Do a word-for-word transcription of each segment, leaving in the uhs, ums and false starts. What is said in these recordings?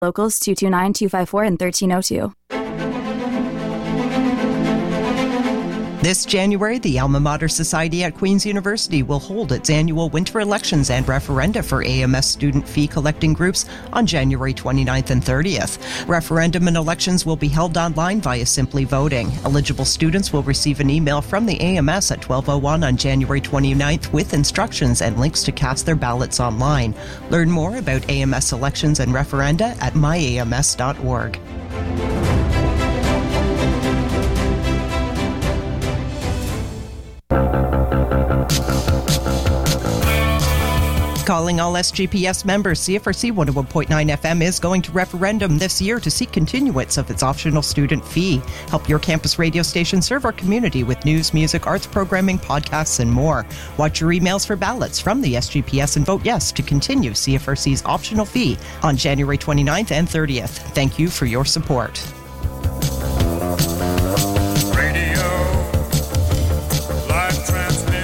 Locals two two nine, two five four, and thirteen oh two. This January, the Alma Mater Society at Queen's University will hold its annual winter elections and referenda for A M S student fee collecting groups on January twenty-ninth and thirtieth. Referendum and elections will be held online via Simply Voting. Eligible students will receive an email from the A M S at twelve oh one on January twenty-ninth with instructions and links to cast their ballots online. Learn more about A M S elections and referenda at my A M S dot org. Calling all S G P S members, C F R C one oh one point nine F M is going to referendum this year to seek continuance of its optional student fee. Help your campus radio station serve our community with news, music, arts programming, podcasts, and more. Watch your emails for ballots from the S G P S and vote yes to continue C F R C's optional fee on January twenty-ninth and thirtieth. Thank you for your support. Radio, live transmission.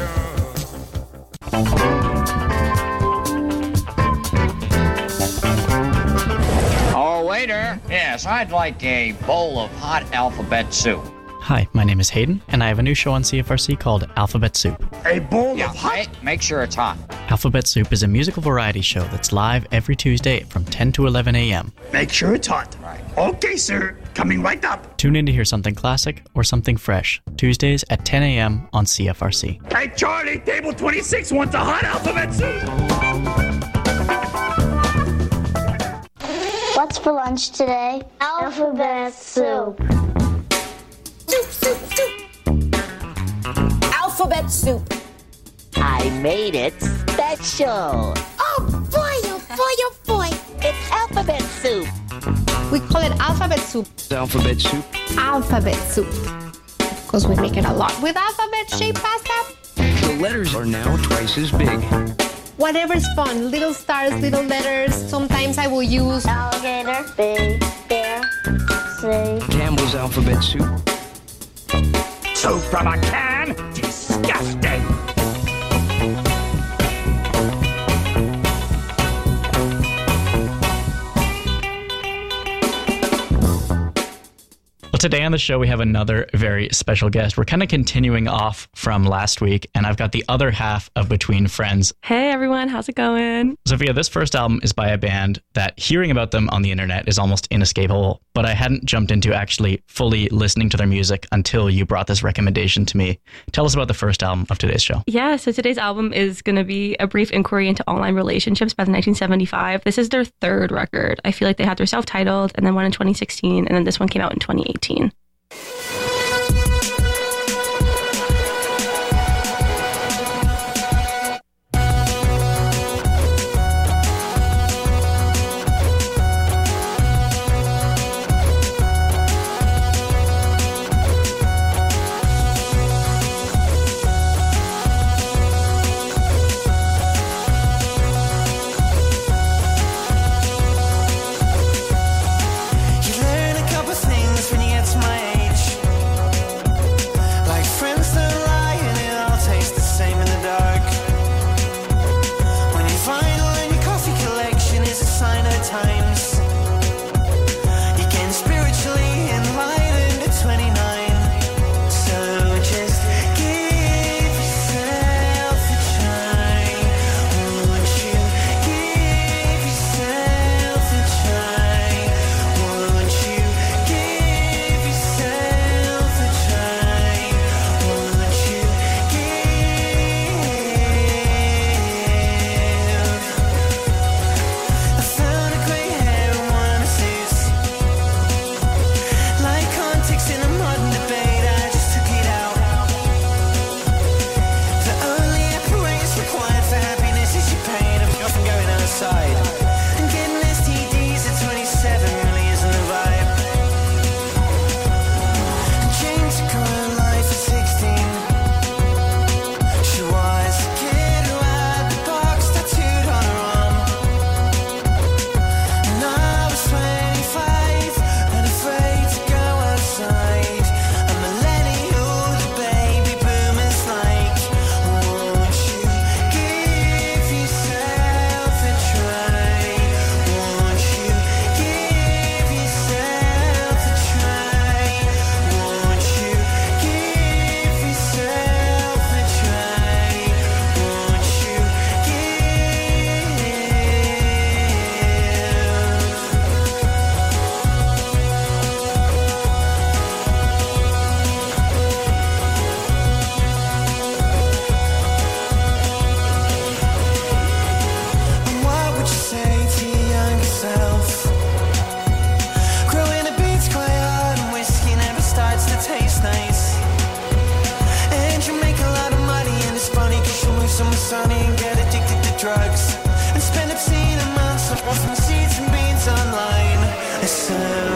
Waiter, yes, I'd like a bowl of hot alphabet soup. Hi, my name is Hayden, and I have a new show on C F R C called Alphabet Soup. A bowl Yeah, of hot... make, make sure it's hot. Alphabet Soup is a musical variety show that's live every Tuesday from ten to eleven a.m. Make sure it's hot. Right. Okay, sir. Coming right up. Tune in to hear something classic or something fresh, Tuesdays at ten a.m. on C F R C. Hey, Charlie, table twenty-six wants a hot alphabet soup. What's for lunch today? Alphabet soup. Soup, soup, soup. Alphabet soup. I made it special. Oh boy, oh boy, oh boy. It's alphabet soup. We call it alphabet soup. Alphabet soup. Alphabet soup. Because we make it a lot with alphabet-shaped pasta. The letters are now twice as big. Whatever's fun. Little stars, little letters. Sometimes I will use Alligator, big, bear, say. Campbell's alphabet soup. Soup from a can? Disgusting. Well, today on the show, we have another very special guest. We're kind of continuing off from last week, and I've got the other half of Between Friends. Hey, everyone. How's it going? Sophia, this first album is by a band that hearing about them on the internet is almost inescapable, but I hadn't jumped into actually fully listening to their music until you brought this recommendation to me. Tell us about the first album of today's show. Yeah, so today's album is going to be a brief inquiry into online relationships by the nineteen seventy-five. This is their third record. I feel like they had their self-titled and then one in twenty sixteen, and then this one came out in twenty eighteen. You learn a couple things when you get to my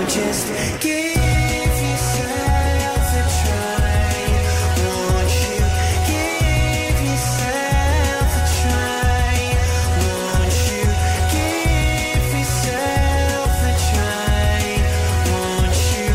just give yourself a try. Won't you give yourself a try? Won't you give yourself a try? Won't you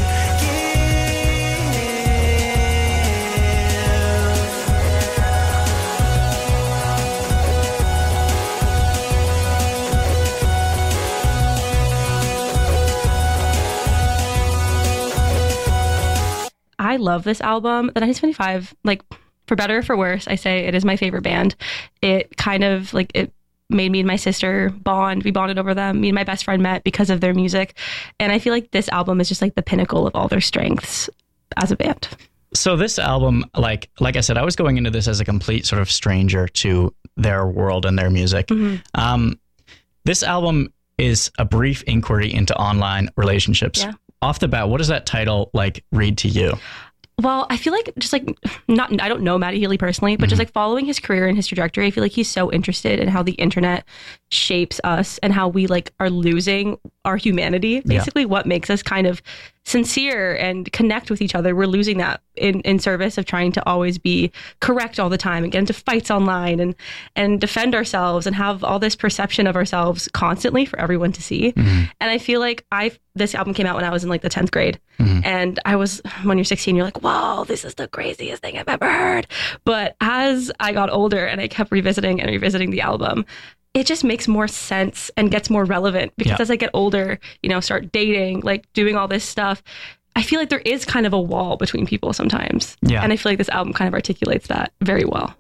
I love this album. The nineteen seventy-five, like, for better or for worse, I say it is my favorite band. It kind of, like, it made me and my sister bond. We bonded over them. Me and my best friend met because of their music. And I feel like this album is just, like, the pinnacle of all their strengths as a band. So this album, like like I said, I was going into this as a complete sort of stranger to their world and their music. Mm-hmm. Um, this album is a brief inquiry into online relationships. Yeah. Off the bat, what does that title like read to you? Well, I feel like just like not, I don't know Matty Healy personally, but mm-hmm. just like following his career and his trajectory, I feel like he's so interested in how the internet shapes us and how we like are losing our humanity. Basically, yeah. What makes us kind of sincere and connect with each other. We're losing that in, in service of trying to always be correct all the time and get into fights online and and defend ourselves and have all this perception of ourselves constantly for everyone to see. Mm-hmm. And I feel like I this album came out when I was in like the tenth grade. Mm-hmm. And I was, when you're sixteen, you're like, whoa, this is the craziest thing I've ever heard. But as I got older and I kept revisiting and revisiting the album, it just makes more sense and gets more relevant because yeah. as I get older, you know, start dating, like doing all this stuff, I feel like there is kind of a wall between people sometimes. Yeah. And I feel like this album kind of articulates that very well.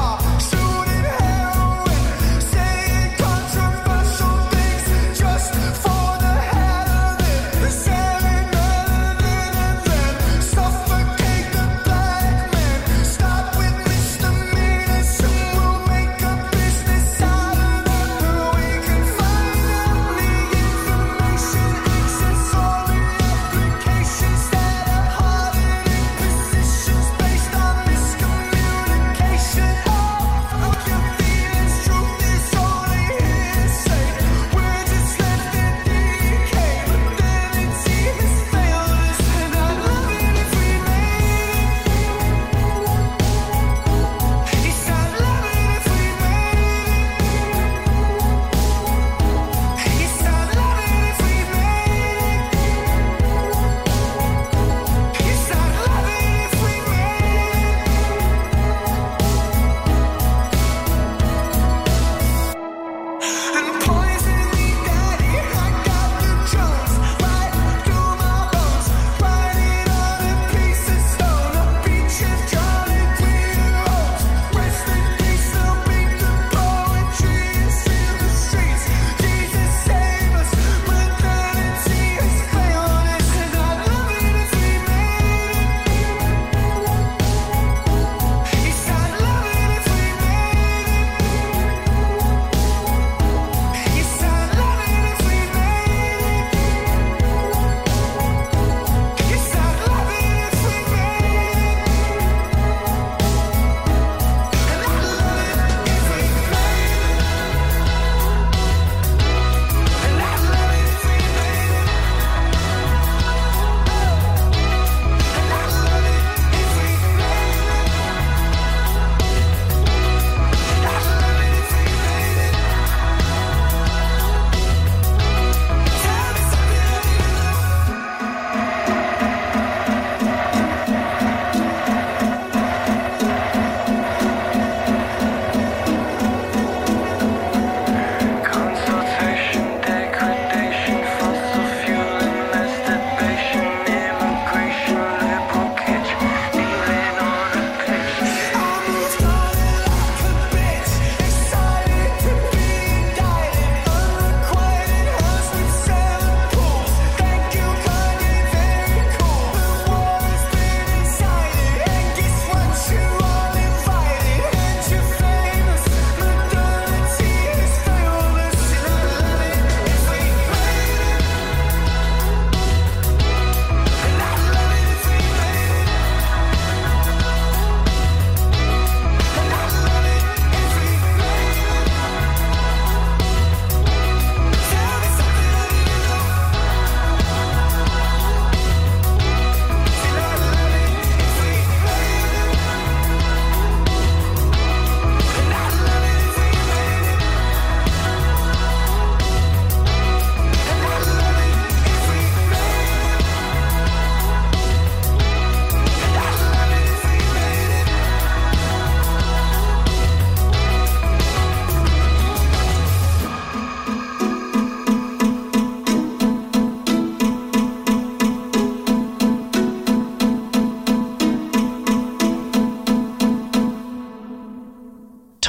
just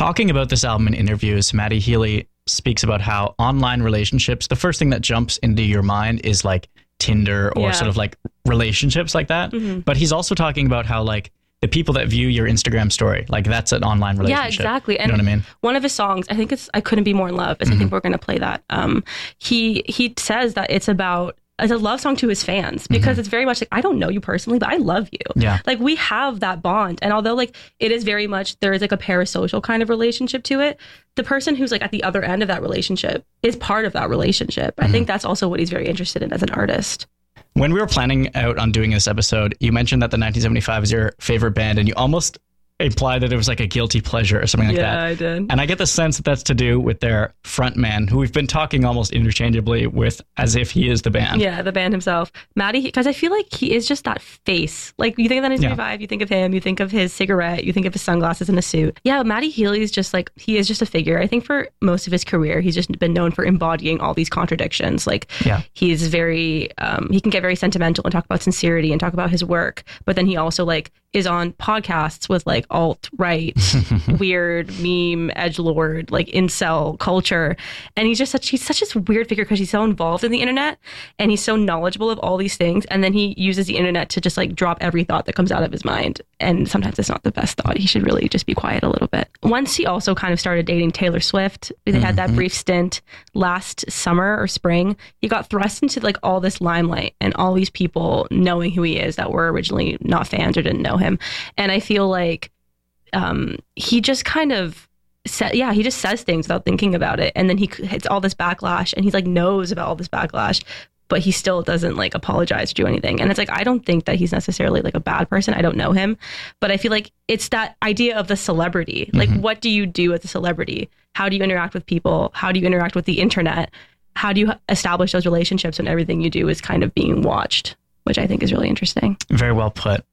Talking about this album in interviews, Matty Healy speaks about how online relationships, the first thing that jumps into your mind is like Tinder or Yeah. sort of like relationships like that. Mm-hmm. But he's also talking about how like the people that view your Instagram story, like that's an online relationship. Yeah, exactly. You know what I mean? One of his songs, I think it's "I Couldn't Be More in Love." Is Mm-hmm. I think we're going to play that. Um, he he says that it's about it's a love song to his fans because Mhm. it's very much like, I don't know you personally, but I love you. Yeah. Like we have that bond, and although like it is very much there is like a parasocial kind of relationship to it, the person who's like at the other end of that relationship is part of that relationship. I think that's also what he's very interested in as an artist. When we were planning out on doing this episode, you mentioned that the nineteen seventy-five is your favorite band, and you almost implied that it was like a guilty pleasure or something like Yeah, that. I did. And I get the sense that that's to do with their frontman, who we've been talking almost interchangeably with as if he is the band. Yeah, the band himself. Matty, because I feel like he is just that face. Like, you think of that nineteen seventy-five, you think of him, you think of his cigarette, you think of his sunglasses and a suit. Yeah, Matty Healy is just like, he is just a figure. I think for most of his career, he's just been known for embodying all these contradictions. Like, Yeah. he's very, um, he can get very sentimental and talk about sincerity and talk about his work. But then he also, like, is on podcasts with, like, alt-right, weird meme, edgelord, like, incel culture. And he's just such, he's such a weird figure because he's so involved in the internet and he's so knowledgeable of all these things. And then he uses the internet to just, like, drop every thought that comes out of his mind. And sometimes it's not the best thought. He should really just be quiet a little bit. Once he also kind of started dating Taylor Swift, they had that brief stint last summer or spring. He got thrust into, like, all this limelight and all these people knowing who he is that were originally not fans or didn't know him. And I feel like um, he just kind of said, yeah, he just says things without thinking about it. And then he hits all this backlash and he's like knows about all this backlash, but he still doesn't like apologize or do anything. And it's like, I don't think that he's necessarily like a bad person. I don't know him, but I feel like it's that idea of the celebrity. Like, Mhm. what do you do as a celebrity? How do you interact with people? How do you interact with the internet? How do you establish those relationships when everything you do is kind of being watched, which I think is really interesting. Very well put.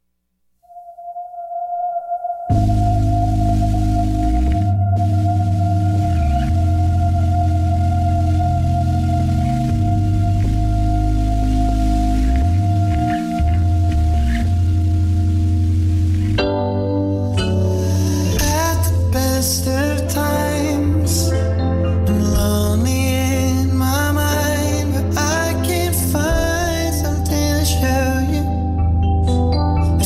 At the best of times, I'm lonely in my mind, but I can't find something to show you.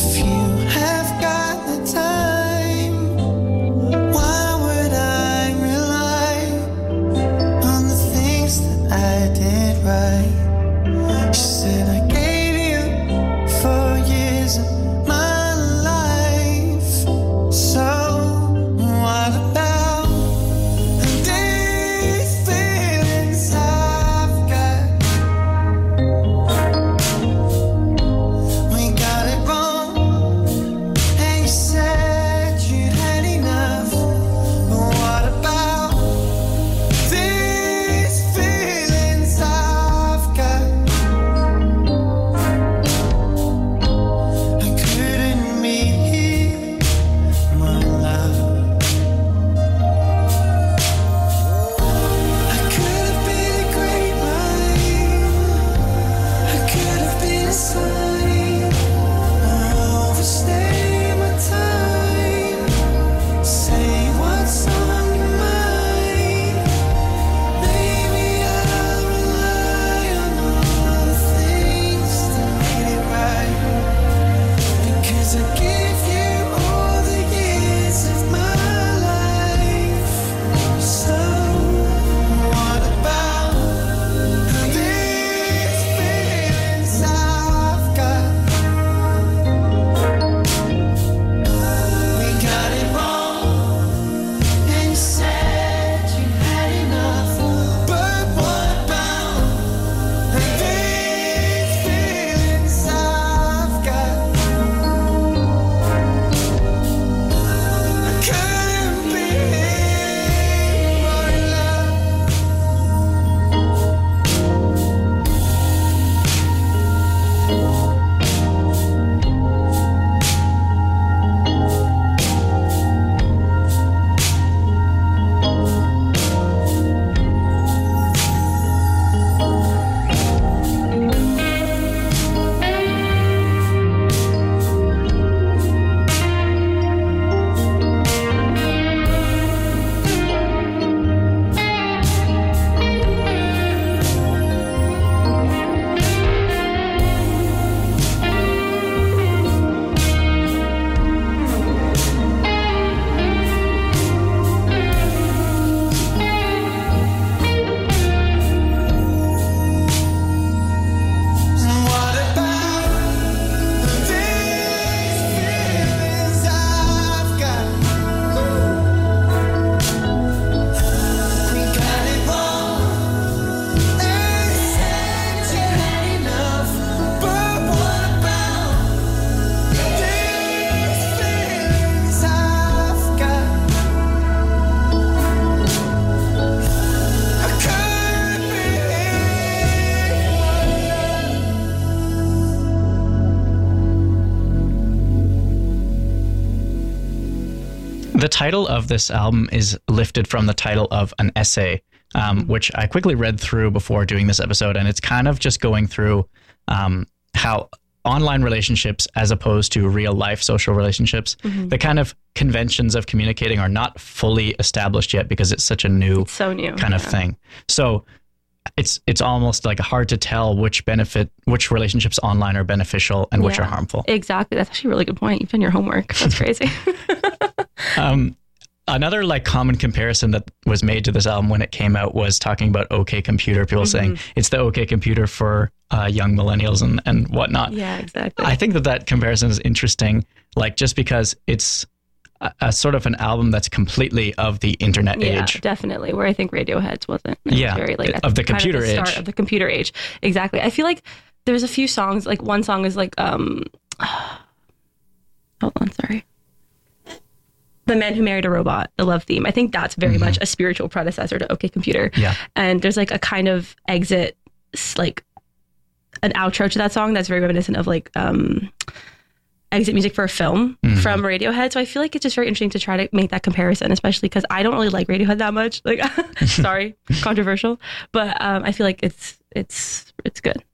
The title of this album is lifted from the title of an essay, um, which I quickly read through before doing this episode. And it's kind of just going through um, how online relationships, as opposed to real life social relationships, mm-hmm. the kind of conventions of communicating are not fully established yet because it's such a new, it's so new kind yeah. of thing. So it's it's almost like hard to tell which benefit, which relationships online are beneficial and which yeah, are harmful. Exactly. That's actually a really good point. You've done your homework. That's crazy. um, another like common comparison that was made to this album when it came out was talking about OK Computer. People mm-hmm. saying it's the OK Computer for uh, young millennials and, and whatnot. Yeah, exactly. I think that that comparison is interesting, like just because it's a, a sort of an album that's completely of the internet yeah, age. Definitely. Where I think Radiohead's wasn't. It yeah, was very, like, of the kind computer of the start age. Of the computer age. Exactly. I feel like there's a few songs, like one song is like, um, hold on, sorry. The Man Who Married a Robot, the love theme. I think that's very mm-hmm. much a spiritual predecessor to OK Computer. Yeah. And there's like a kind of exit, like an outro to that song that's very reminiscent of like um, exit music for a film mm-hmm. from Radiohead. So I feel like it's just very interesting to try to make that comparison, especially because I don't really like Radiohead that much. Like, sorry, controversial, but um, I feel like it's it's it's good.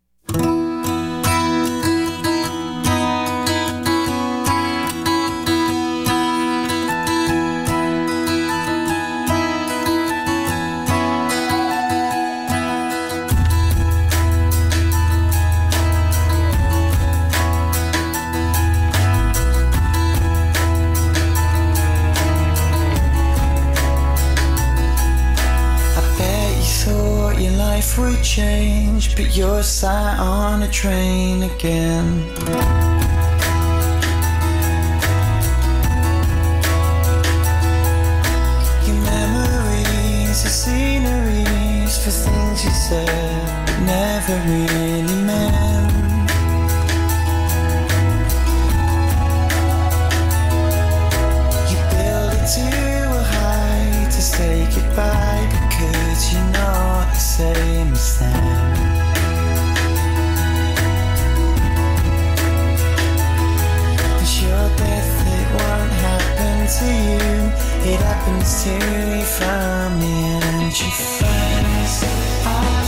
Life would change, but you're sat on a train again. Your memories are sceneries for things you said but never really meant. You build it too high to say goodbye because you know the same as them. It's your death, it won't happen to you. It happens to your family and your friends. I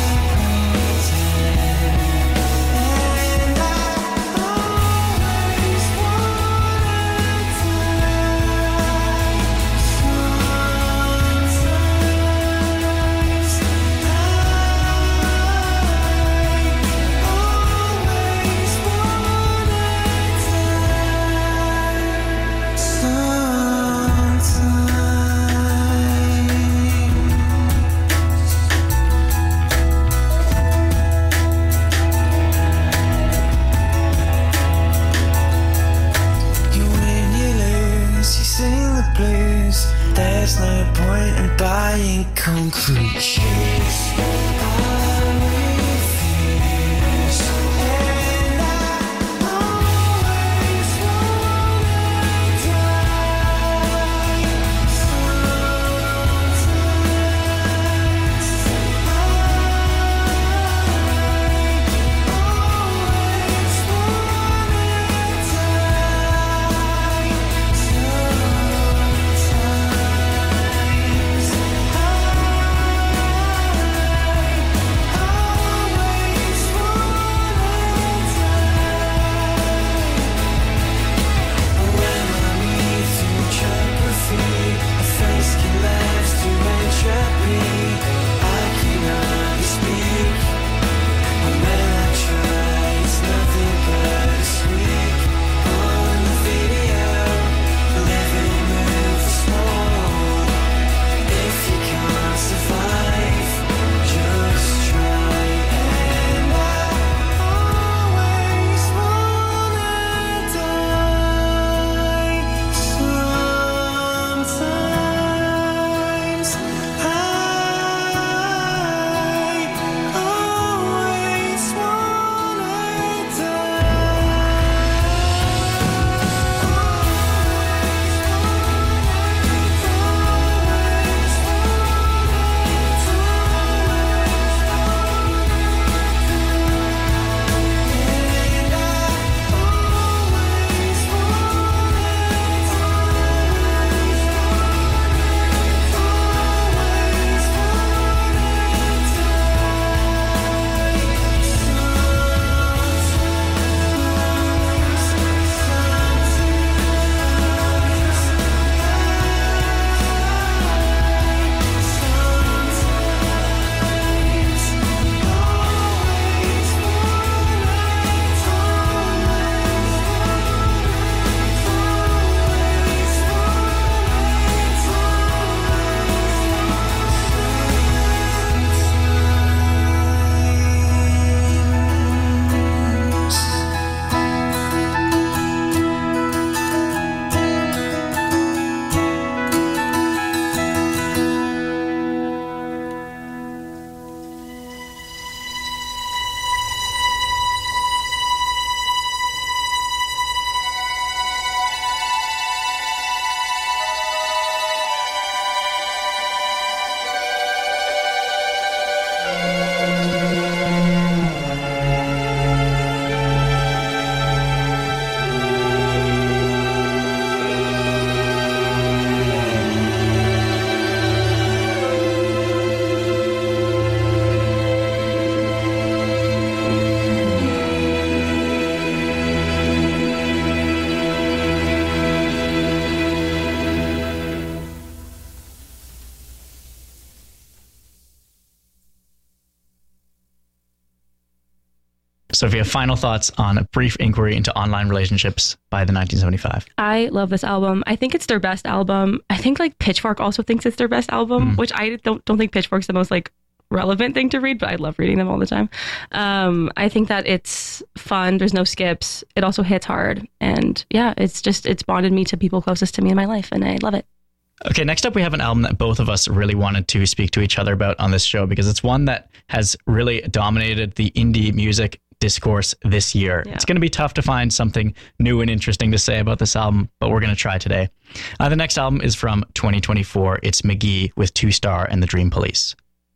there's no point in buying concrete shoes. Sophia, final thoughts on A Brief Inquiry into Online Relationships by the nineteen seventy-five. I love this album. I think it's their best album. I think like Pitchfork also thinks it's their best album, mm. which I don't don't think Pitchfork's the most like relevant thing to read, but I love reading them all the time. Um, I think that it's fun. There's no skips. It also hits hard. And yeah, it's just, it's bonded me to people closest to me in my life, and I love it. Okay, next up we have an album that both of us really wanted to speak to each other about on this show because it's one that has really dominated the indie music discourse this year. Yeah. It's going to be tough to find something new and interesting to say about this album, but we're going to try today. Uh, the next album is from twenty twenty-four. It's McGee with Two Star and the Dream Police.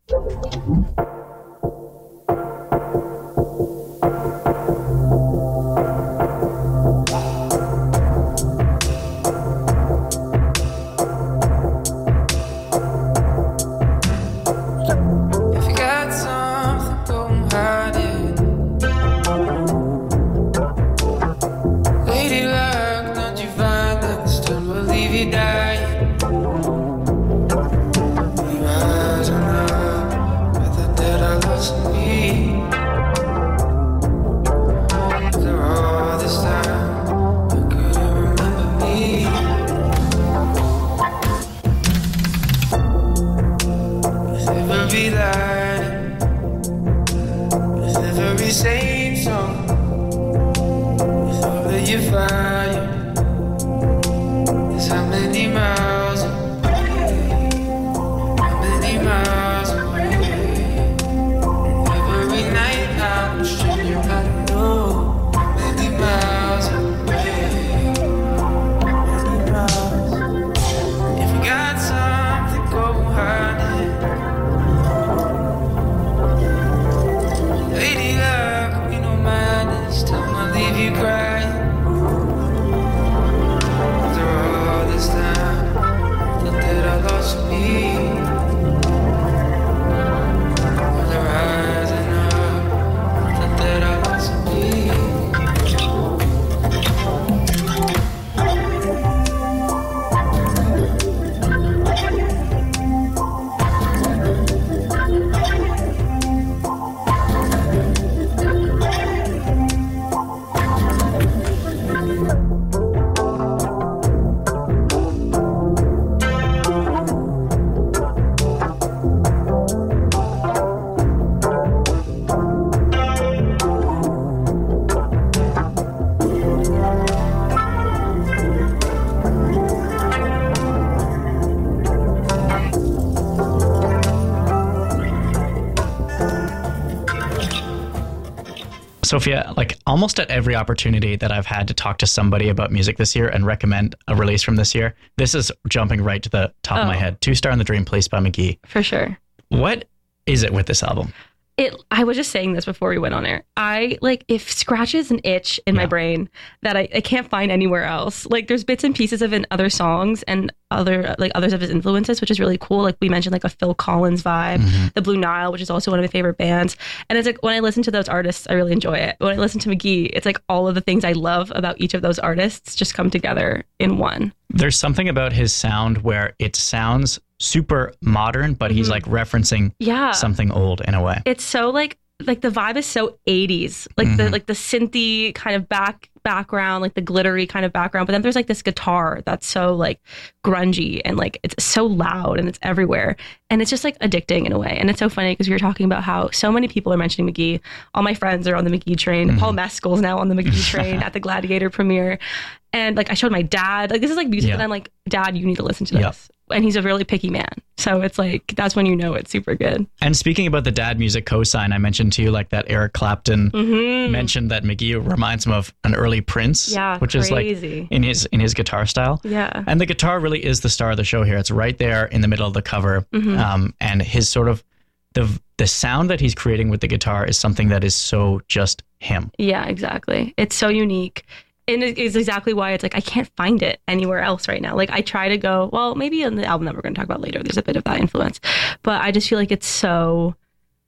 Sophia, like almost at every opportunity that I've had to talk to somebody about music this year and recommend a release from this year, this is jumping right to the top oh. of my head. Two Star and the Dream Police by McGee. For sure. What is it with this album? It. I was just saying this before we went on air. I like if scratches an itch in yeah. my brain that I, I can't find anywhere else. Like there's bits and pieces of it in other songs and other like others of his influences, which is really cool. Like we mentioned, like a Phil Collins vibe, mm-hmm. the Blue Nile, which is also one of my favorite bands. And it's like when I listen to those artists, I really enjoy it. When I listen to McGee, it's like all of the things I love about each of those artists just come together in one. There's something about his sound where it sounds super modern, but mm-hmm. he's like referencing yeah. something old in a way. It's so like like the vibe is so eighties, like mm-hmm. the like the synthy kind of back background, like the glittery kind of background. But then there's like this guitar that's so like grungy and like it's so loud and it's everywhere. And it's just like addicting in a way. And it's so funny because we were talking about how so many people are mentioning McGee. All my friends are on the McGee train. Mm-hmm. Paul Mescal's now on the McGee train at the Gladiator premiere. And like I showed my dad, like this is like music yeah. that I'm like, Dad, you need to listen to this. Yep. And he's a really picky man. So it's like, that's when you know it's super good. And speaking about the dad music cosign, I mentioned to you like that Eric Clapton mm-hmm. mentioned that McGee reminds him of an early Prince, yeah, which crazy. is like in his in his guitar style. Yeah. And the guitar really is the star of the show here. It's right there in the middle of the cover. Mm-hmm. Um, and his sort of, the the sound that he's creating with the guitar is something that is so just him. Yeah, exactly. It's so unique. And it's exactly why it's like, I can't find it anywhere else right now. Like I try to go, well, maybe in the album that we're going to talk about later, there's a bit of that influence, but I just feel like it's so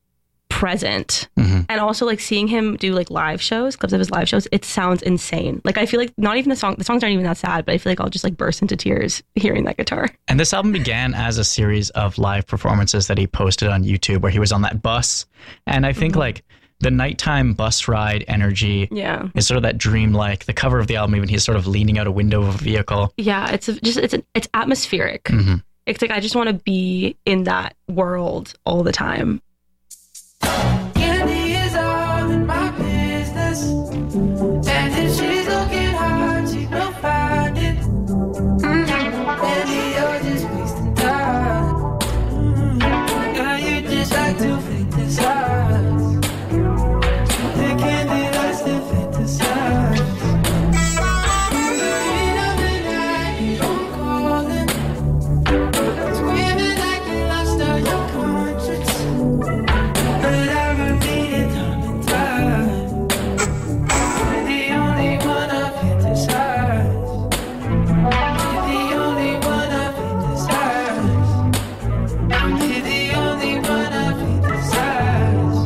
present. Mm-hmm. And also like seeing him do like live shows, clips of his live shows, it sounds insane. Like I feel like not even the song, the songs aren't even that sad, but I feel like I'll just like burst into tears hearing that guitar. And this album began as a series of live performances that he posted on YouTube where he was on that bus. And I think mm-hmm. like the nighttime bus ride energy Yeah. is sort of that dreamlike. The cover of the album, even he's sort of leaning out a window of a vehicle. Yeah, it's a, just it's it's atmospheric. Mm-hmm. It's like I just want to be in that world all the time. Candy is all in my business, and if she's looking hard, she will find it. Mm-hmm. Candy, you're just wasting time. Mm-hmm. Girl, you just like to fantasize. The candy likes to fantasize. Screaming like you lost all your conscience. But I repeat it time and time. You're the only one I fantasize. You're the only one I fantasize. You're the only one I fantasize.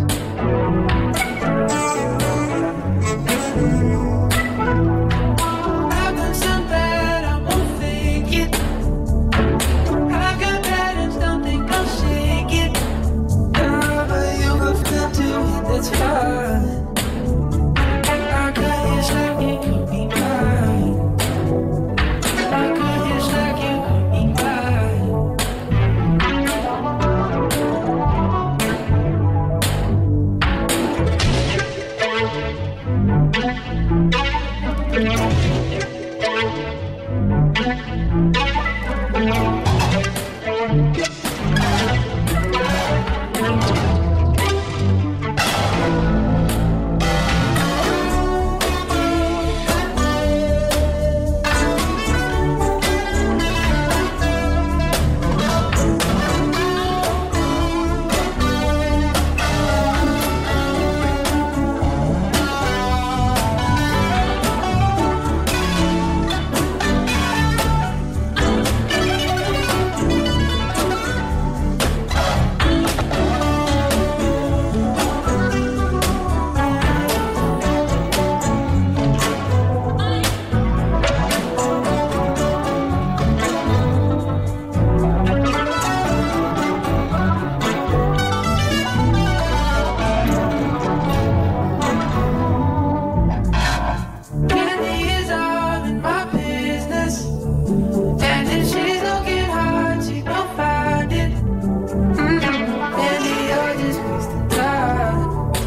I've done so bad I won't fake it. I've got patterns, don't think I'll shake it. Nah, but you have come to it, that's fine. I got you like you could be mine. I got you like you could be mine. Candy is all in my business, and if she's looking hard, she will find it. Mm-hmm. Candy, you're just wasting time.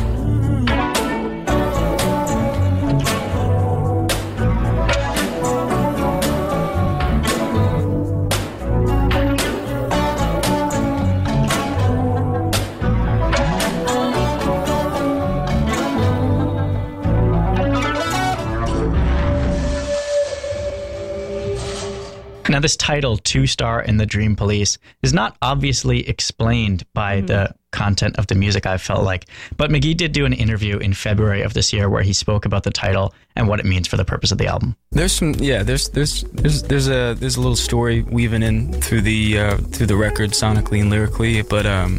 Now, this title, Two Star and the Dream Police, is not obviously explained by Mm-hmm. the content of the music, I felt like. But McGee did do an interview in February of this year where he spoke about the title and what it means for the purpose of the album. There's some, yeah. There's there's there's there's a there's a little story weaving in through the uh, through the record sonically and lyrically, but um,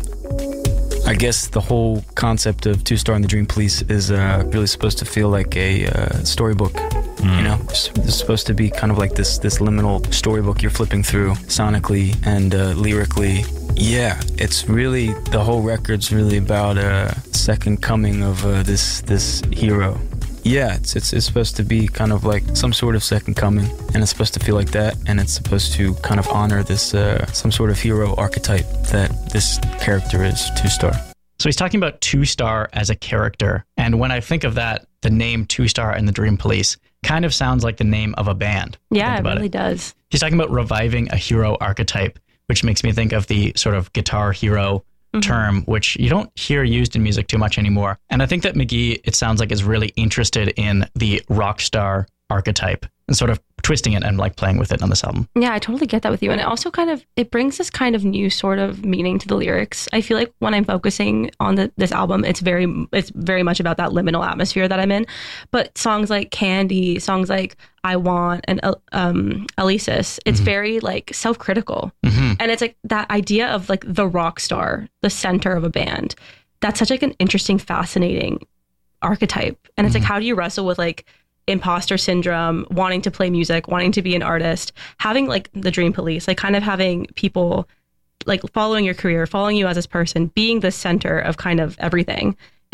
I guess the whole concept of Two Star and the Dream Police is uh, really supposed to feel like a uh, storybook. You know, it's, it's supposed to be kind of like this this liminal storybook you're flipping through sonically and uh, lyrically. Yeah, it's really, the whole record's really about a second coming of uh, this this hero. Yeah, it's, it's it's supposed to be kind of like some sort of second coming, and it's supposed to feel like that, and it's supposed to kind of honor this uh, some sort of hero archetype that this character is, Two Star. So he's talking about Two Star as a character, and when I think of that, the name Two Star and the Dream Police kind of sounds like the name of a band. Yeah, it really does. He's talking about reviving a hero archetype, which makes me think of the sort of guitar hero mm-hmm. term, which you don't hear used in music too much anymore. And I think that McGee, it sounds like, is really interested in the rock star archetype and sort of twisting it and like playing with it on this album. Yeah, I totally get that with you. And it also kind of, it brings this kind of new sort of meaning to the lyrics. I feel like when I'm focusing on the, this album, it's very, it's very much about that liminal atmosphere that I'm in. But songs like Candy, songs like I Want and um, Alesis, it's mm-hmm. very like self-critical. Mm-hmm. And it's like that idea of like the rock star, the center of a band. That's such like an interesting, fascinating archetype. And it's mm-hmm. like, how do you wrestle with like imposter syndrome, wanting to play music, wanting to be an artist, having like the Dream Police, like kind of having people like following your career, following you as this person, being the center of kind of everything,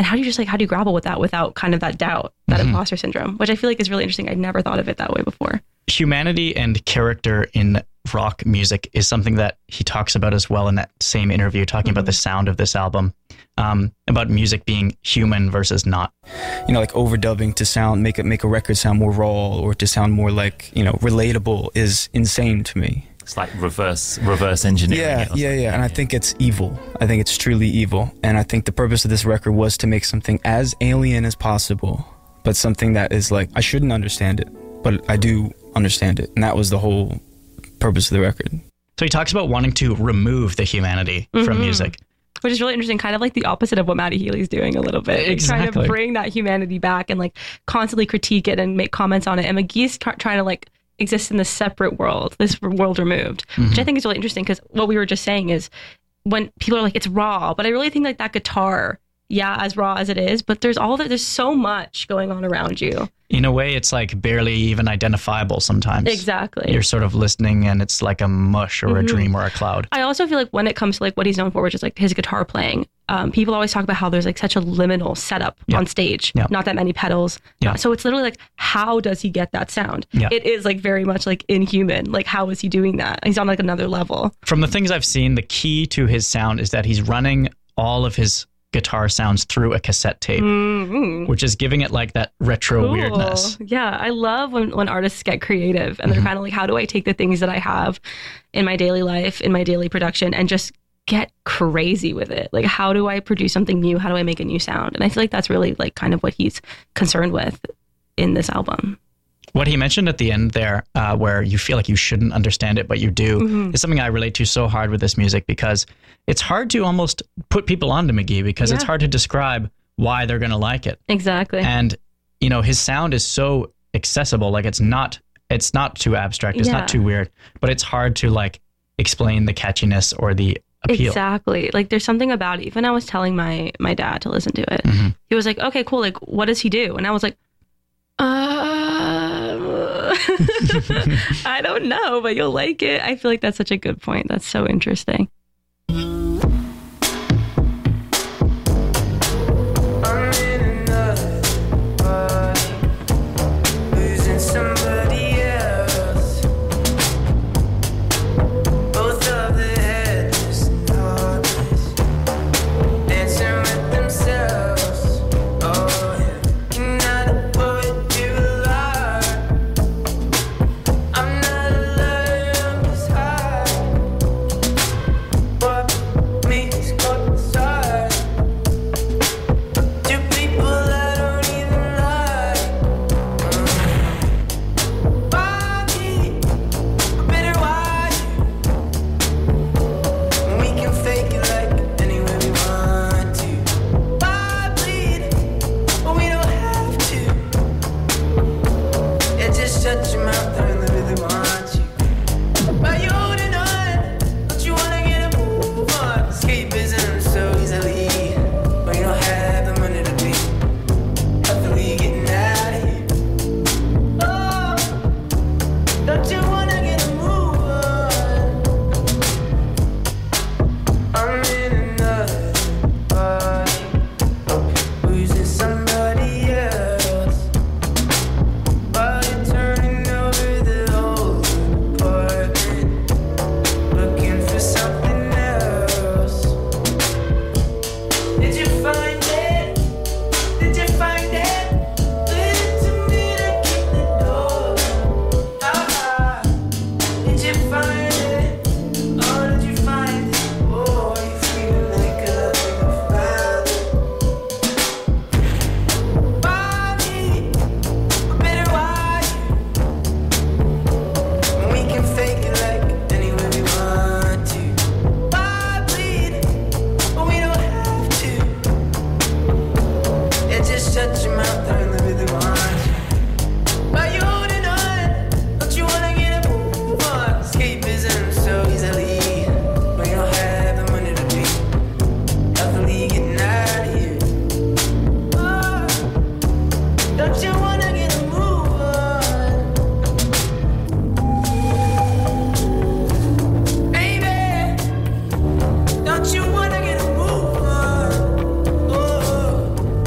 And how do you just like, how do you grapple with that without kind of that doubt, that Mhm. imposter syndrome, which I feel like is really interesting. I'd never thought of it that way before. Humanity and character in rock music is something that he talks about as well in that same interview, talking Mm-hmm. about the sound of this album, um, about music being human versus not. You know, like overdubbing to sound, make it make a record sound more raw or to sound more like, you know, relatable is insane to me. It's like reverse reverse engineering. Yeah, yeah, yeah. And I think it's evil. I think it's truly evil. And I think the purpose of this record was to make something as alien as possible, but something that is like, I shouldn't understand it, but I do understand it. And that was the whole purpose of the record. So he talks about wanting to remove the humanity from Mhm. music. Which is really interesting, kind of like the opposite of what Matty Healy's doing a little bit. Like trying Exactly. to bring that humanity back and like constantly critique it and make comments on it. And McGee's tr- trying to like exist in this separate world, this world removed, which I think is really interesting because what we were just saying is when people are like, it's raw, but I really think like that guitar, yeah, as raw as it is, but there's all that, there's so much going on around you. In a way, it's like barely even identifiable sometimes. Exactly. You're sort of listening and it's like a mush or a Mhm. dream or a cloud. I also feel like when it comes to like what he's known for, which is like his guitar playing, um, people always talk about how there's like such a liminal setup Yeah. on stage, Yeah. not that many pedals. Yeah. So it's literally like, how does he get that sound? Yeah. It is like very much like inhuman. Like, how is he doing that? He's on like another level. From the things I've seen, the key to his sound is that he's running all of his guitar sounds through a cassette tape, Mhm. which is giving it like that retro Cool. weirdness. Yeah, I love when, when artists get creative and they're Mhm. kind of like, how do I take the things that I have in my daily life, in my daily production, and just get crazy with it? Like, how do I produce something new? How do I make a new sound? And I feel like that's really like kind of what he's concerned with in this album. What he mentioned at the end there, uh, where you feel like you shouldn't understand it, but you do, Mhm. is something I relate to so hard with this music because it's hard to almost put people onto McGee because it's Yeah. hard to describe why they're going to like it. Exactly. And, you know, his sound is so accessible. Like it's not, it's not too abstract. It's Yeah. not too weird, but it's hard to like explain the catchiness or the appeal. Exactly. Like there's something about it. Even I was telling my my dad to listen to it. Mhm. He was like, okay, cool. Like, what does he do? And I was like, uh, I don't know, but you'll like it. I feel like that's such a good point. That's so interesting. Losing somebody else. Both of the heads heartless, dancing with themselves. Oh yeah, you're not a poet, you lie. I'm not a liar, I'm just high. What makes God decide? Two people that don't even lie. Bobby, a bitter wine. We can fake it like any way we want to. I bleed, but we don't have to. Yeah, just shut your mouth and let me want you. But you're holding on, don't you wanna get a move on? Escapism so easily, but you don't have the money to be. Hopefully getting out of here. Oh, don't you wanna get a move on? I'm in another party, losing somebody else. While you're turning over the whole apartment, looking for something else. Did you find it? Did you find it? Lead it to me to keep the door. Ah, did you find it? Oh, did you find it? Oh, you feel like a father. Bobby, a bitter wine. We can fake it like any way we want to. I bleed, but we don't have to. Yeah, just shut your mouth and let me want you. But you're holding on, don't you wanna get a move on? Escapism so easily, but you don't have the money to be. Hopefully getting out of here. Oh, don't you wanna get a move on? Baby, don't you wanna get a move on? Oh,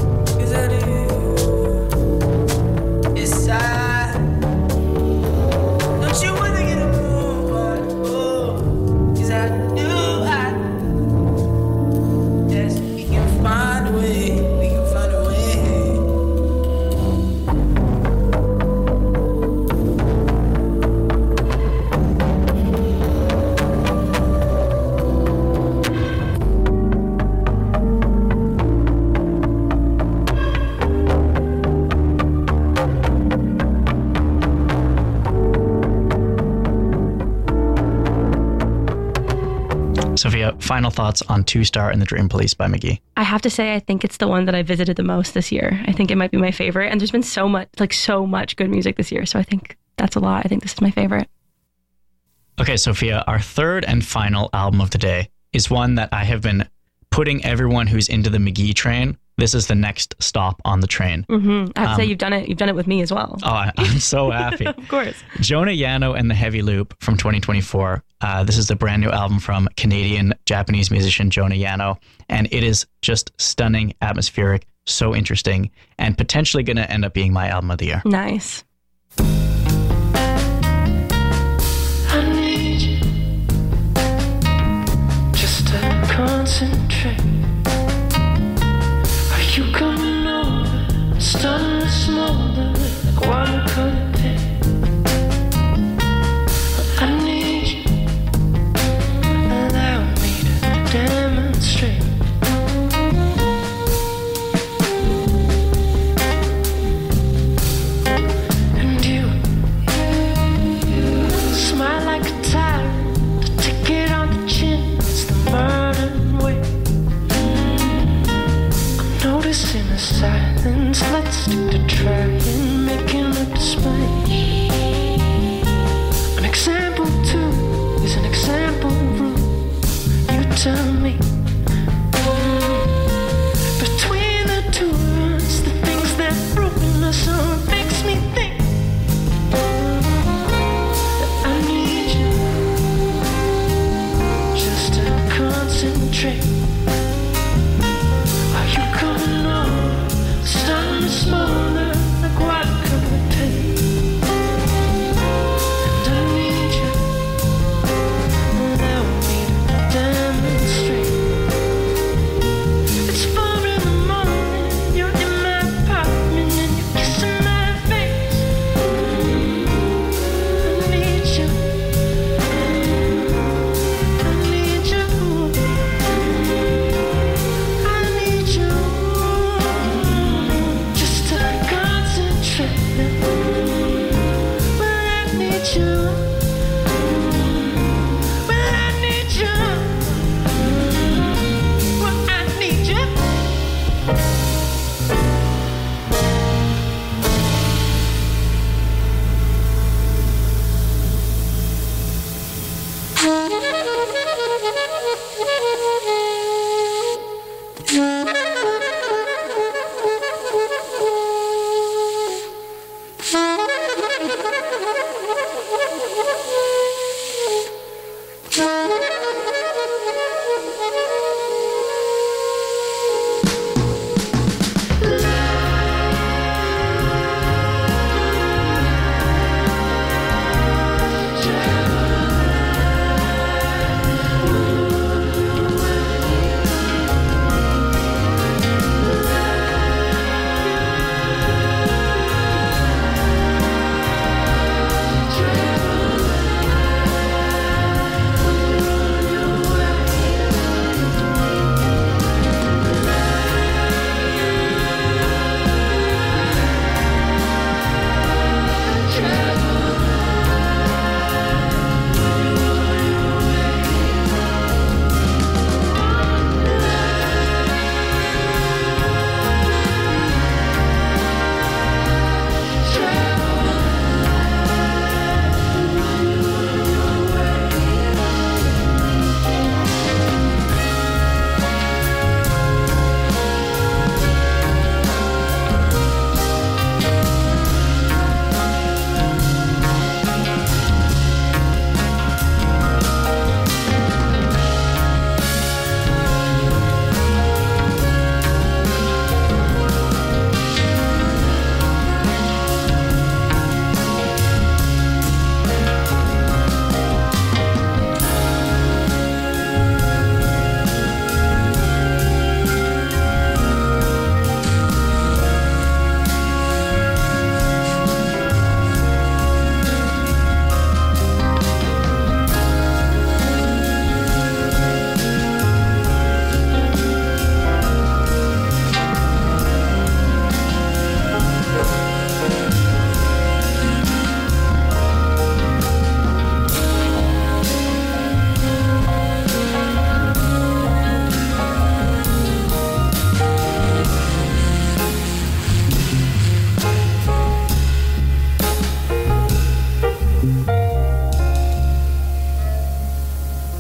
Sophia, final thoughts on Two Star and the Dream Police by McGee. I have to say, I think it's the one that I visited the most this year. I think it might be my favorite. And there's been so much, like so much good music this year. So I think that's a lot. I think this is my favorite. Okay, Sophia, our third and final album of the day is one that I have been putting everyone who's into the McGee train. This is the next stop on the train. Mm-hmm. I have to Um, say, you've done it. You've done it with me as well. Oh, I, I'm so happy. Of course. Jonah Yano and the Heavy Loop from twenty twenty-four. Uh, this is the brand new album from Canadian Japanese musician Jonah Yano, and it is just stunning, atmospheric, so interesting, and potentially going to end up being my album of the year. Nice. I need you just to concentrate. Are you coming over? Starting to smolder like watercolor paint. I need you. Allow me to demonstrate. And you smile like a tyrant, the ticket on the chin, it's the modern way. I'm noticing the silence, let's stick to trying, making a display. An example two is an example room, you tell me. Between the two of us, the things that ruin us all makes me think that I need you just to concentrate. Are you coming on? Starting to smolder like watercolor paint. And I need you. Allow me to demonstrate. It's four in the morning. You're in my apartment and you're kissing my face. I need you. I need you. I need you. Just to concentrate. Well, I need you. Well, I need you. Well, I need you.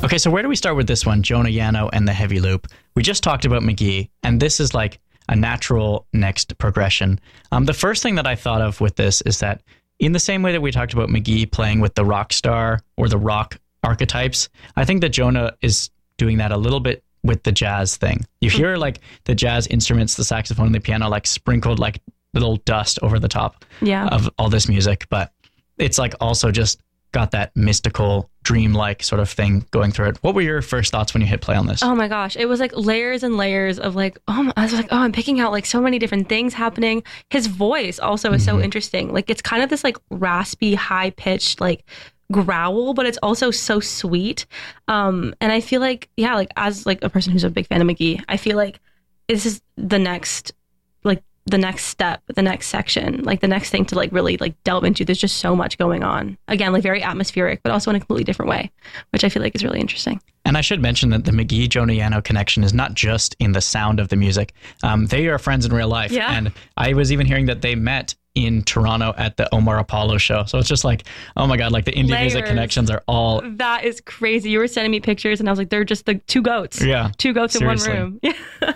Okay, so where do we start with this one? Jonah Yano and the Heavy Loop. We just talked about McGee, and this is like a natural next progression. Um, the first thing that I thought of with this is that in the same way that we talked about McGee playing with the rock star or the rock archetypes, I think that Jonah is doing that a little bit with the jazz thing. You hear like the jazz instruments, the saxophone and the piano like sprinkled like little dust over the top yeah. of all this music, but it's like also just got that mystical, dreamlike sort of thing going through it. What were your first thoughts when you hit play on this? Oh my gosh, it was like layers and layers of like, oh, my, I was like, oh, I'm picking out like so many different things happening. His voice also is mm-hmm. so interesting. Like it's kind of this like raspy, high pitched like growl, but it's also so sweet. Um, and I feel like, yeah, like as like a person who's a big fan of McGee, I feel like this is the next, like the next step, the next section, like the next thing to like really like delve into. There's just so much going on. Again, like very atmospheric, but also in a completely different way, which I feel like is really interesting. And I should mention that the McGee Jonah Yano connection is not just in the sound of the music. Um, they are friends in real life. Yeah. And I was even hearing that they met in Toronto at the Omar Apollo show. So it's just like, oh my God, like the indie Layers. music connections are all... That is crazy. You were sending me pictures and I was like, they're just the two goats. Yeah. Two goats Seriously. in one room. Yeah.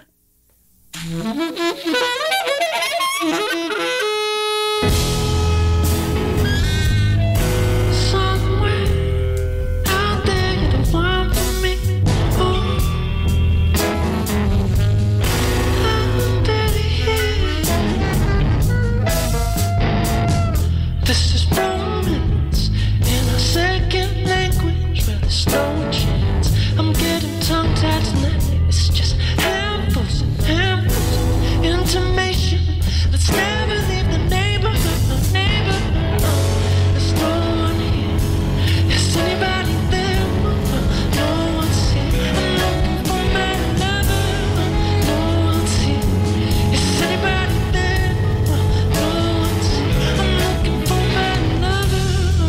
This is romance in a second language where there's no chance. I'm getting tongue-tied tonight. It's just handfuls and handfuls of intimation. Let's never leave the neighborhood, no neighborhood. Oh, there's no one here. Is anybody there? Oh, no one's here. I'm looking for my lover. No one's here. Is anybody there? Oh, no one's here. I'm looking for my lover.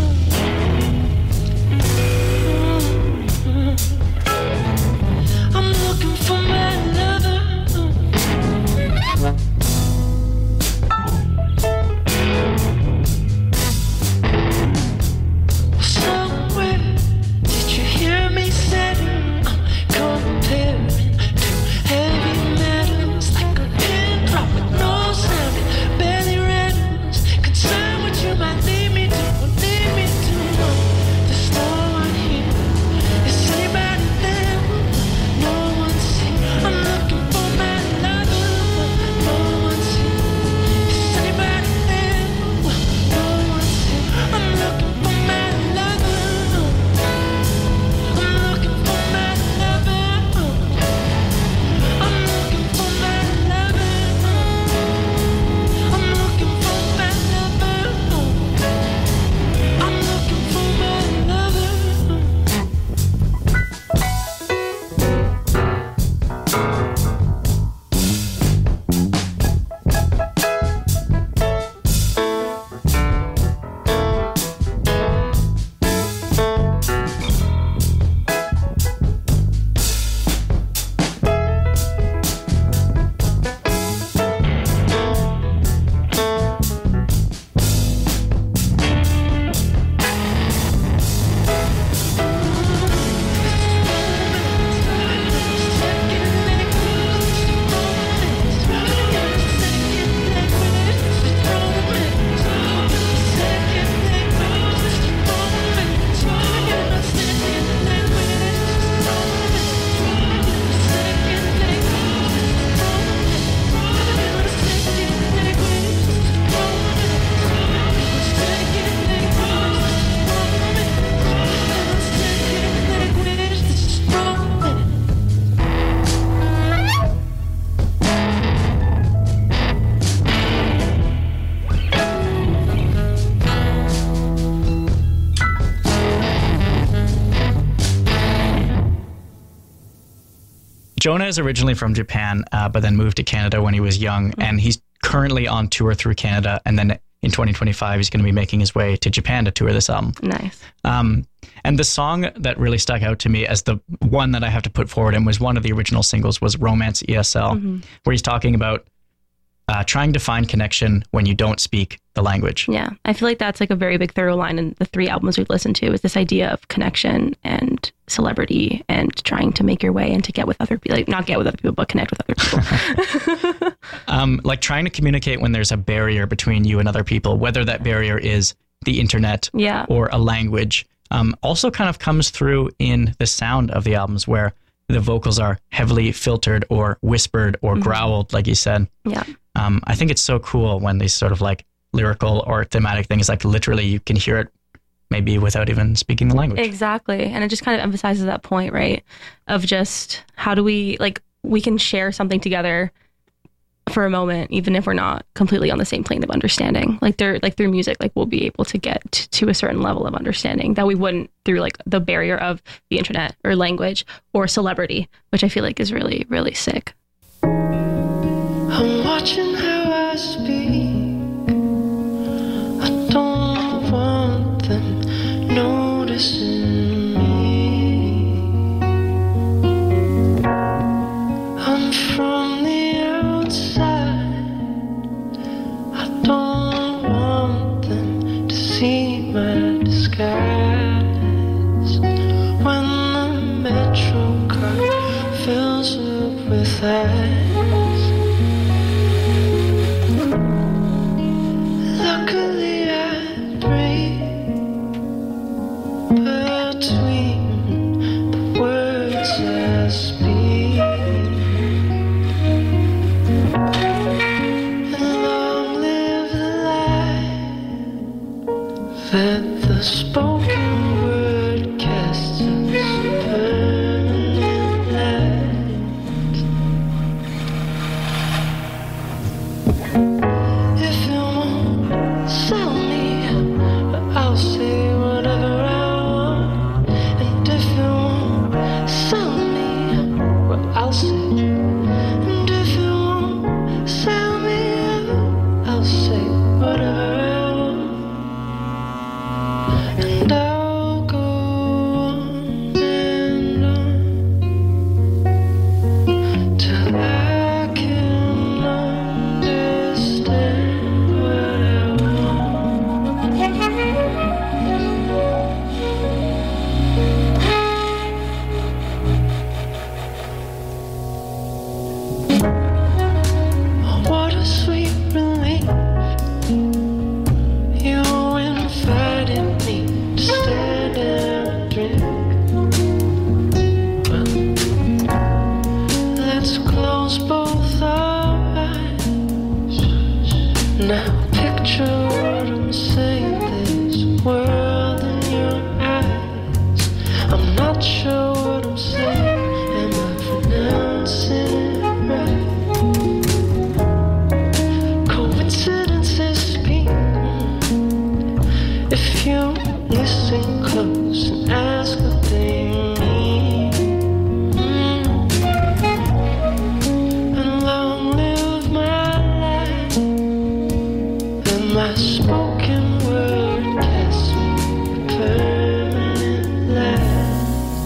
I'm looking for my lover. Somewhere, did you hear me say I'm comparing to heavy metals like a pin drop with no sound and barely rattles. Concerned what you might lead me to or lead me to. No, there's no one here. Is anybody there? No one's here. I'm looking for my lover. No one's here. Is anybody there? No one's here. I'm looking for my lover. I'm looking for my lover. I'm looking for my lover. I'm looking for my lover. I'm looking for my lover. Jonah is originally from Japan, uh, but then moved to Canada when he was young, mm-hmm. and he's currently on tour through Canada, and then in twenty twenty-five, he's going to be making his way to Japan to tour this album. Nice. Um, and the song that really stuck out to me as the one that I have to put forward and was one of the original singles was Romance E S L, mm-hmm. where he's talking about uh, trying to find connection when you don't speak the language. Yeah, I feel like that's like a very big thorough line in the three albums we've listened to is this idea of connection and celebrity and trying to make your way and to get with other people, like not get with other people, but connect with other people. um, like trying to communicate when there's a barrier between you and other people, whether that barrier is the internet yeah. or a language, um, also kind of comes through in the sound of the albums where the vocals are heavily filtered or whispered or mm-hmm. growled, like you said. Yeah. Um, I think it's so cool when these sort of like lyrical or thematic things, like literally you can hear it maybe without even speaking the language. Exactly. And it just kind of emphasizes that point, right? Of just how do we, like, we can share something together for a moment, even if we're not completely on the same plane of understanding. Like there, like through music, like we'll be able to get t- to a certain level of understanding that we wouldn't through like the barrier of the internet or language or celebrity, which I feel like is really, really sick. I'm watching how I speak. I don't want them noticing me. I'm from the outside. I don't want them to see my disguise. When the metro car fills up with eyes. Luckily I breathe between the words I speak. And long live the light that the spoken word casts its permanent light. If you won't sell me, I'll say whatever I want. And if you won't sell me, well, I'll say. And if you won't sell me, I'll say whatever I want. And I'll go on and on till I can understand what I want. What a sweet relief. You invited me to stand and drink. Well, let's close both our eyes. Now picture what I'm saying. There's a world in your eyes. I'm not sure what I'm saying. Am I pronouncing it right? Coincidences speak. If you listen close and ask what they mean. And long live my life. And my spoken word casts me a permanent light.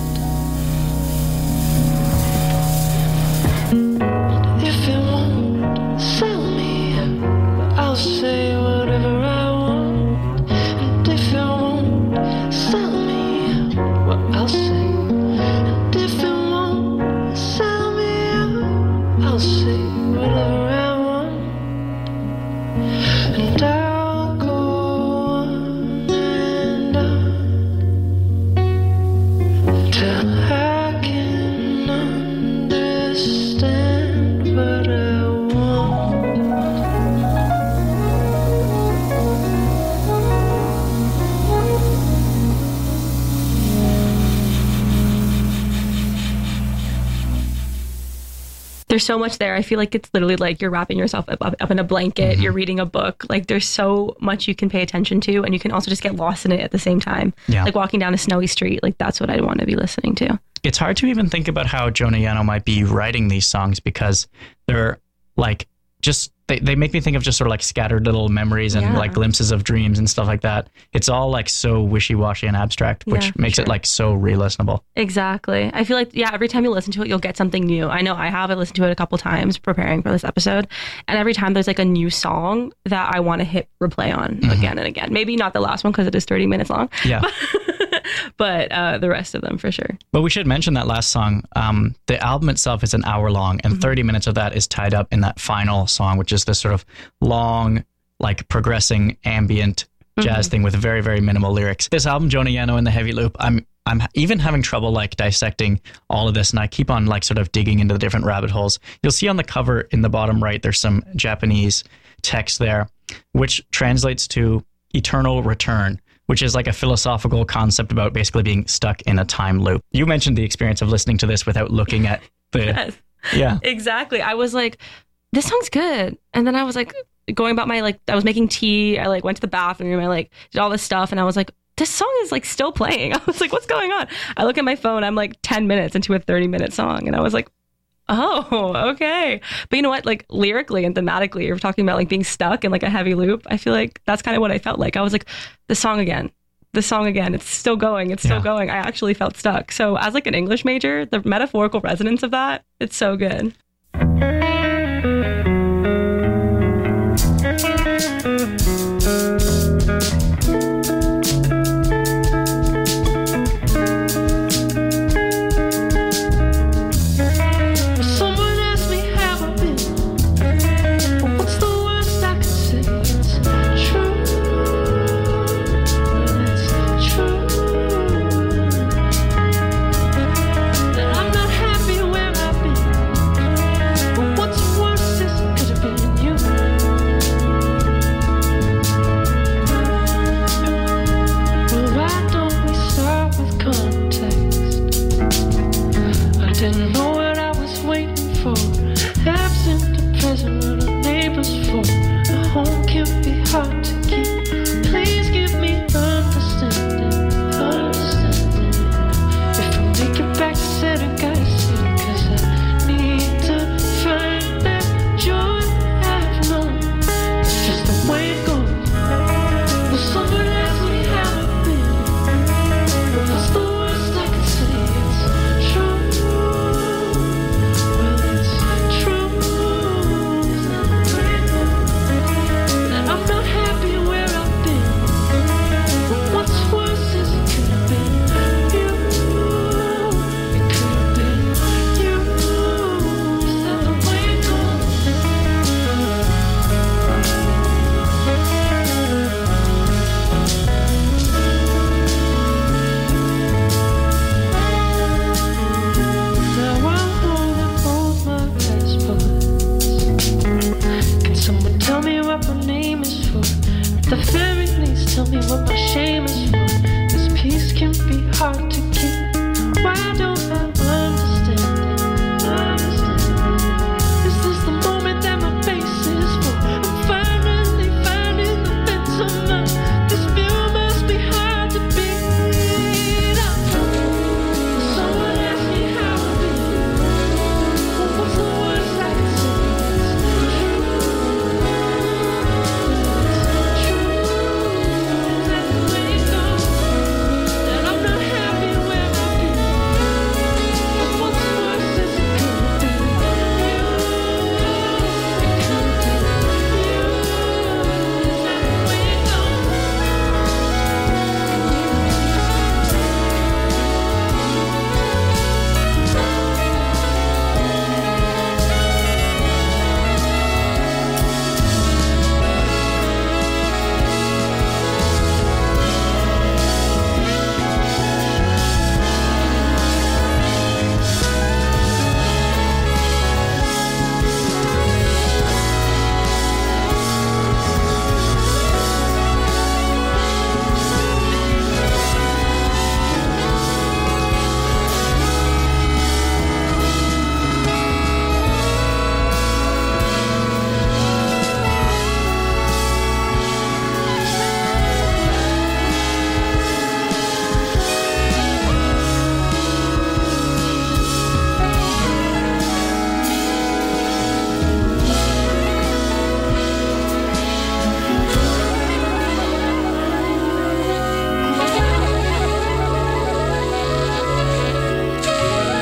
If it won't sell me, I'll say whatever I want. And if it won't sell me, well, I'll say. And if it won't sell me, I'll say whatever I want. And I'll go on and on till I can understand what I want. There's so much there. I feel like it's literally like you're wrapping yourself up, up, up in a blanket. Mm-hmm. You're reading a book. Like there's so much you can pay attention to, and you can also just get lost in it at the same time. Yeah. Like walking down a snowy street. Like that's what I want to be listening to. It's hard to even think about how Jonah Yano might be writing these songs because they're like just they, they make me think of just sort of like scattered little memories and Yeah. like glimpses of dreams and stuff like that. It's all like so wishy-washy and abstract, which Yeah, makes sure. it like so re-listenable. Exactly. I feel like, yeah, every time you listen to it, you'll get something new. I know I have. I listened to it a couple times preparing for this episode. And every time there's like a new song that I want to hit replay on Mhm. again and again. Maybe not the last one because it is thirty minutes long. Yeah. But uh, the rest of them for sure. But we should mention that last song. Um, the album itself is an hour long, and Mhm. thirty minutes of that is tied up in that final song, which is this sort of long, like progressing ambient jazz Mhm. thing with very, very minimal lyrics. This album, Jonah Yano and the Heavy Loop, I'm I'm even having trouble like dissecting all of this, and I keep on like sort of digging into the different rabbit holes. You'll see on the cover in the bottom right, there's some Japanese text there, which translates to eternal return, which is like a philosophical concept about basically being stuck in a time loop. You mentioned the experience of listening to this without looking at the Yes. yeah. Exactly. I was like, this song's good. And then I was like going about my, like, I was making tea. I like went to the bathroom. I like did all this stuff. And I was like, this song is like still playing. I was like, what's going on? I look at my phone. I'm like ten minutes into a thirty minute song. And I was like, oh, okay. But you know what? Like lyrically and thematically, you're talking about like being stuck in like a heavy loop. I feel like that's kind of what I felt like. I was like, the song again. The song again. It's still going. It's still Yeah. going. I actually felt stuck. So as like an English major, the metaphorical resonance of that, it's so good.